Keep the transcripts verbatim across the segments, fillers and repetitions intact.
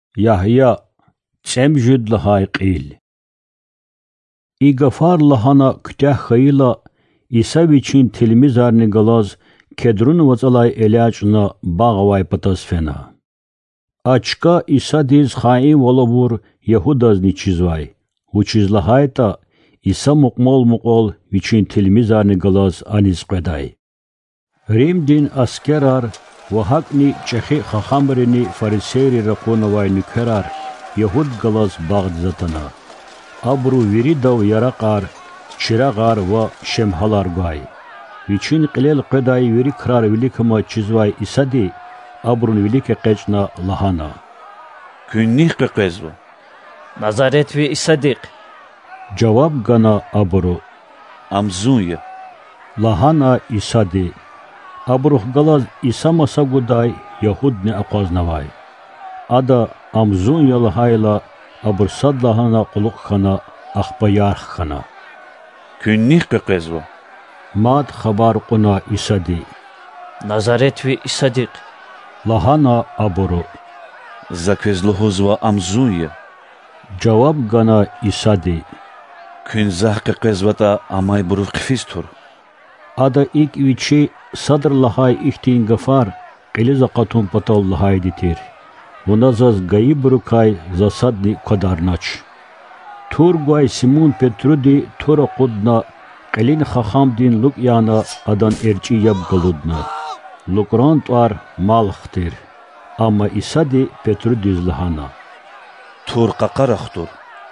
Yahya Cemjud lahay qil. I gafar lahana kütah khayla İsaviçin tilmizarni galaz kedrun vazalay elachna bağvay patasfena. Açka İsa diz khaim volabur Yahudazni çizvay. Uçizlahayta İsa muqmol muqol viçin tilmizarni galaz aniz qaday. Rim din askerar وهاكني چخي خخامرني فرسيري رقون واي نكرار يهود غلاز باغد زتنا أبرو ويريدو يرقار چراغار و شمهالار غاي ويچين قليل قداي ويري قرار ويليكما چيزواي إسادي أبرون ويليك قيچنا لهانا كنيخ بقيزو نظارت وي إساديق جواب غانا أبرو أمزونيا لهانا إسادي Abruh galaz İsa masaguday Yahudni aqaznavay. Ada amzun yalahayla abur sadlahana quluq khana akhbayar khana. Künnih qeqezvo. Mad khabar quna İsadi. Nazaret ve İsadik. Lahana aburu. Zakvezlohuzva amzunya. Cevap gana İsadi. Künzah qeqezvata amay buru qfistur. Ada ilk viçi sadr lahay ihtin gafar qiliza qatun patol lahay ditir. Bunazaz gayib rukay zasadni qadarnaç. Turgay Simon Petrudi tura qudna qilin khakham din luk yana adan erçi yab galudna. Lukrant var mal xtir. Ama İsadi Petrudi zlahana. Tur qaqaraxtur.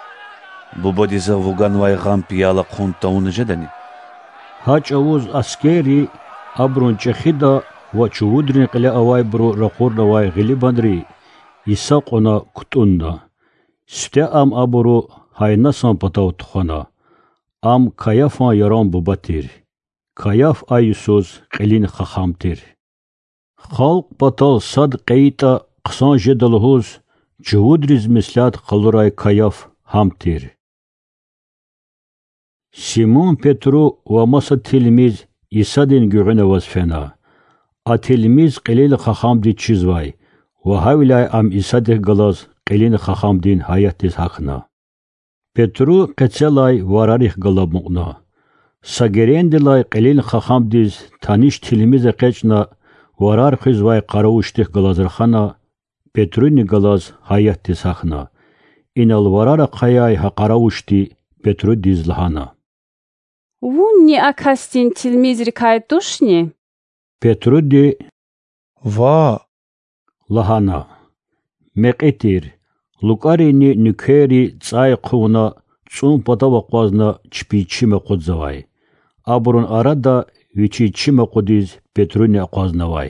Bu bodiza vuganvay gam piyala quntaun jadani. Haç avuz askeri abrun çekhida ve çuvudrin qile avay bro raqurna vay gilibandri İsa qona kutunda. Ste am aburu hayna san patav tukhana. Am kayafan yaran bubatir. Kayaf ayusuz qilin khakhamtir. Xalq patal sad qeyta qsan jedalhuz çuvudriz mislat qaluray kayaf hamtir. Simon Petru ve masa tilmiz İsadin güğüne vazfena. A tilmiz qilil xaxamdi çizvay. Ve havlay am İsadih galaz qilin xaxamdin hayatis haqna. Petru qetselay vararih galabmuqna. Sagerendilay qilin xaxamdiz tanish tilmize qeçna varar xizvay qaravuştih galazırxana. Petruni galaz hayatis haqna. İnal varara qayay haqaravuşti Petru dizlahana. Вунни акастин тилмизри кайтушни? Petruди Va lahana. Meqetir. Lukarini nükeri tsay quna tsun patava qazna çpiçime qudzavay. Aburun arada viçi çime qudiz Petruni qaznavay.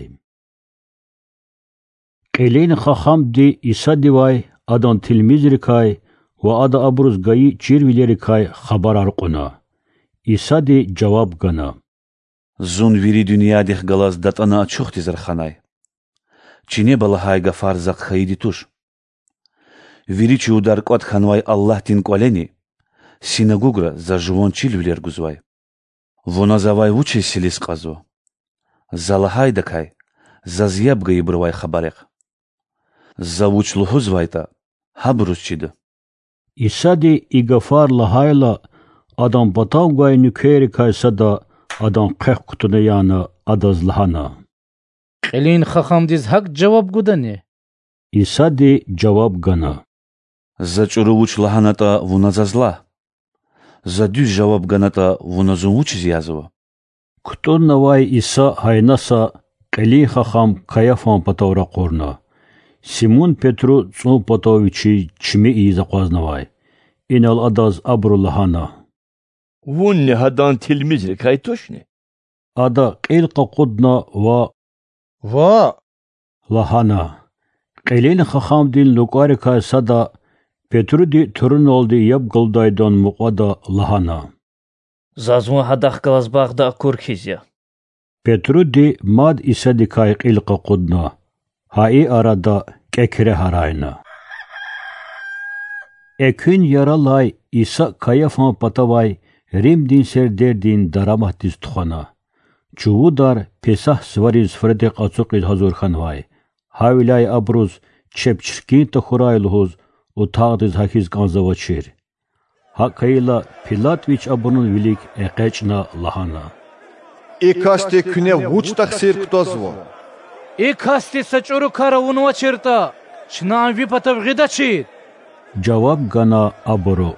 Qilin xaxamdi İsadivay adan tilmizri kay ve ada abruz gayi çirvileri kay xabarar quna. İsadi cevap gana. Zun viri dünyadih galaz datana açuxti zarxanay. Çine balahay gafar zaq khaydi tuş. Viri çudar qat khanvay Allah tin qoleni. Sinagogra za jvon çilvler guzvay. Vona zavay vuçe silis qazo. Zalahay dakay. Zazyab gay brvay khabarek. Zavuçluhuz vayta. Habrusçidi. İsadi igafar lahayla adam batav gay nükeri kaysada adam qeq kutuna yana adazlahana. Qilin xaxamdiz hak cevap gudani. İsadi cevap gana. Zaçuruvuç lahanata vunazazla. Zadüz cevap ganata vunazunvuç ziyazova. Kutuna vay İsa haynasa qili xaxam kayafan patavra qorna. Simon Petru tsu pataviçi çimi iza qaznavay. İnal adaz abrulahana. Vunni hadan tilmizri kaytoshni. Ada qilqa qudna va Va lahana. Qilin xaxamdin lukari kaysada Petrudi turun oldu yab gıldaydan muqada lahana. Zazun hadak galaz bağda akurkizya. Petrudi mad İsadi kay qilqa qudna. Hai arada kekre harayna. Ekün yaralay İsa kayafan patavay Rim din ser derdin daramahtiz tukhana. Çuvudar pesah svariz fredek açuqiz hazur khanvay. Havilay abruz чепчрки та хурайлгуз утагдыз хакиз канзавачир. Hakayla Pilatviç abunun vilik eqeçna lahana. İkasti küne vuç taksir kutozvo. İkasti saçuru kara unva çırta. Şınan vipatav gıdaçit. Cevap gana aburu.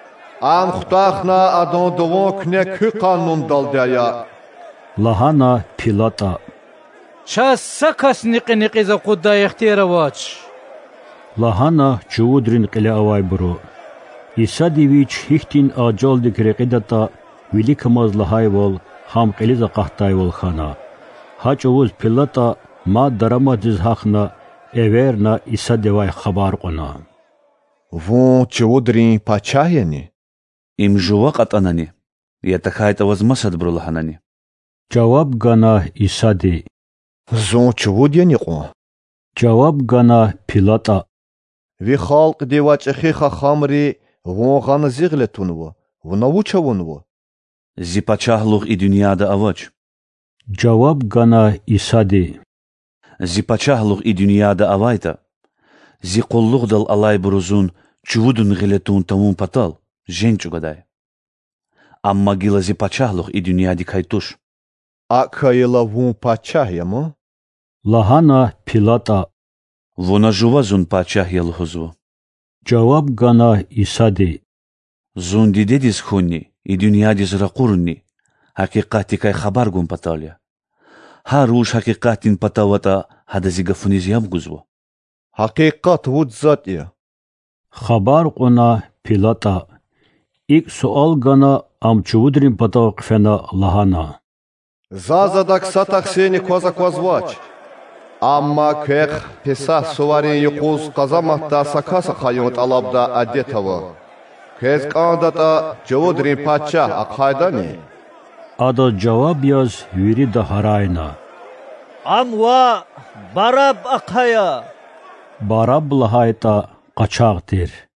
Am xutaxna adon dovon küne kü kanun daldaya. Lahana Pilata. Şas sakas niqi niqiza kudda ihtiyara vaç. Lahana çuvudrin qile avay buru. İsadivich hichtin ajal dikreqidata vilikamaz lahayvol ham qiliza qahtayvol khana. Hachuvuz Pilata ma darama dizhakhna everna İsadevay khabar qona. Вон чудрин пачаяни. Им жува qat'anani. Yatakayta vazmasad brulahanani. Cevap gana İsadi. Зон чудяни qo. Cevap gana Pilata. Ви халq девачхи хахамри вон ган зиглетунво. Внавучавунво. Zipachahluq i dünyada avaç. Cevap gana İsadi. Zipachahluq i dünyada avayta. Ziqulluq dal alay buruzun çuvudun giletun tamun patal. Jençu gaday. Amma gila zipachahluq i dünyadi kaytuş. Akayla вон пачаямо. Lahana Pilata. Vona juva zun pachah yalhuzvu. Cevap gana İsadi. Zun didediz khunni i dünyadiz raqurni. Haqiqati kay khabar gun patalya. Ha ruş haqiqatin patavata hadazi gafuniz yamguzvu. Haqiqat vuç zatya. Khabar qona Pilata. İlk sual gana amçuvudrin pata qfena lahana. Zazadak satak seni koza kozvaç. Amma kek pesa suvarin yuquz qazamatta sakasa khayot alabda adetava. Kez qandata cevudrin pacha aqhaydani. Ada cevap yaz viri da harayna. Amva barab akhaya. Barab lahayta qaçaqdir.